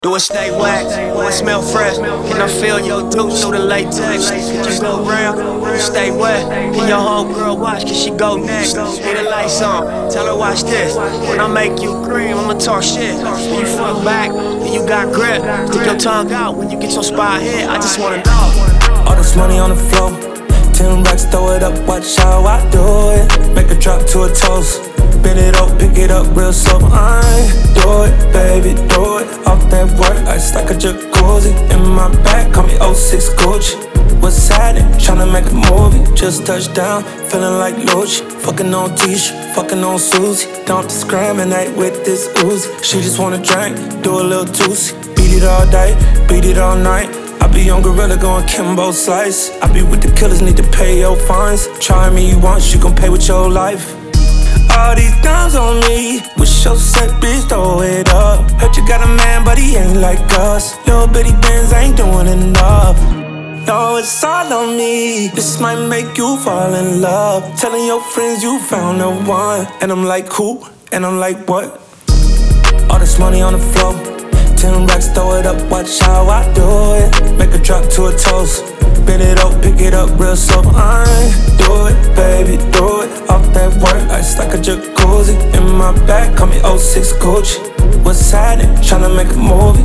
Do it stay whack? Do it smell fresh? Can I feel your deuce through the latex? Can you go round? Do it stay wet? Can your homegirl watch? Can she go next? Need the lights on, tell her watch this. When I make you cream, I'ma talk shit. When you fuck back, then you got grip. Stick your tongue out when you get your spot hit. I just wanna know. All this money on the floor, 10 racks, throw it up, watch how I do it. Make it drop to a toast, bend it up, pick it up real slow. I do it, baby, do it. Off that work, ice like a jacuzzi. In my back, call me 06 Gucci. What's happening? Tryna make a movie. Just touched down, feeling like Lucci. Fucking on Tisha, fucking on Susie. Don't discriminate with this Uzi. She just wanna drink, do a little juicy. Beat it all day, beat it all night. I be on Gorilla going Kimbo Slice. I be with the killers, need to pay your fines. Try me once, you gon' pay with your life. All these dimes on me, wish your set bitch throw it up. Heard you got a man, but he ain't like us. Little bitty Benz ain't doing enough. No, it's all on me. This might make you fall in love. Telling your friends you found the one. And I'm like, who? And I'm like, what? All this money on the floor, 10 racks, throw it up, watch how I do it. Make it drop to a toast, bend it up, pick it up real slow. I do it, baby, do it. Off that work, ice like a jacuzzi. In my back, call me 06 Gucci. What's happening? Tryna make a movie.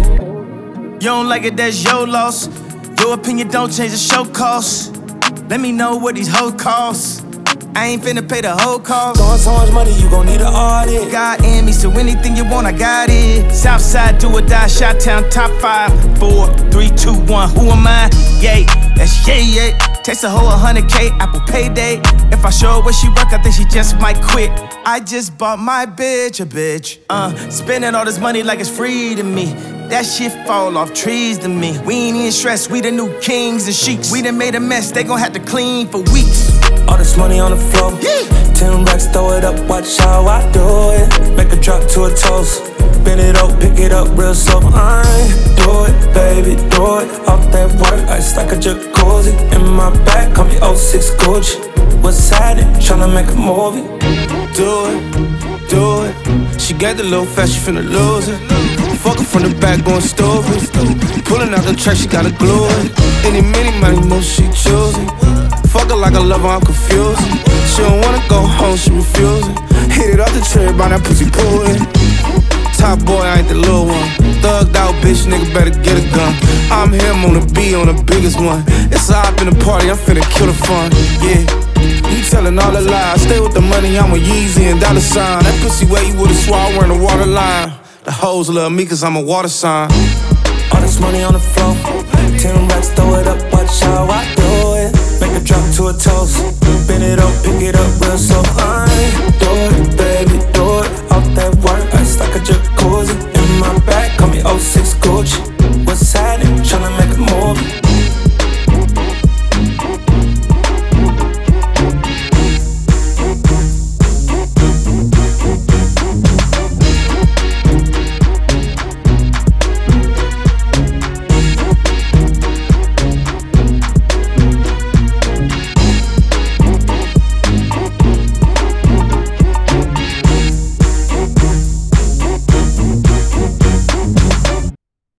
You don't like it, that's your loss. Your opinion don't change the show cost. Let me know what these hoes cost. I ain't finna pay the whole cost. Throwing so much money, you gon' need an audit. God in me, so anything you want, I got it. Southside, do or die, Shot-Town, top 5, 4, 3, 2, 1. Who am I? Yay, that's yay. Takes a whole 100K, Apple Payday. If I show her where she work, I think she just might quit. I just bought my bitch a bitch. Spending all this money like it's free to me. That shit fall off trees to me. We ain't even stressed, we the new kings and sheiks. We done made a mess, they gon' have to clean for weeks. All this money on the floor, 10 racks, throw it up, watch how I do it. Make it drop to a toast, bend it up, pick it up real slow. I do it, baby, do it. Off that work, ice like a jacuzzi. In my back, call me 06 Gucci. What's happening? Tryna make a movie. Do it. She got the little fast, she finna lose it. Fuck her from the back, going stupid. Pulling out the track, she gotta glue it. Any, many, money, more she choosing. Fuck her like I love her, I'm confused. She don't wanna go home, she refusing. Hit it off the trip, by that pussy pulling. Top boy, I ain't the little one. Thugged out, bitch, nigga better get a gun. I'm him on the B, on the biggest one. It's a hop in the party, I'm finna kill the fun, yeah. You tellin' all the lies, stay with the money, I'm a Yeezy and dollar sign. That pussy where you would've swore I wearing a water line. The hoes love me cause I'm a water sign. All this money on the floor, 10 racks, throw it up, watch how I do it. Make it drop to a toast, bend it up, pick it up real slow. I do it, baby, do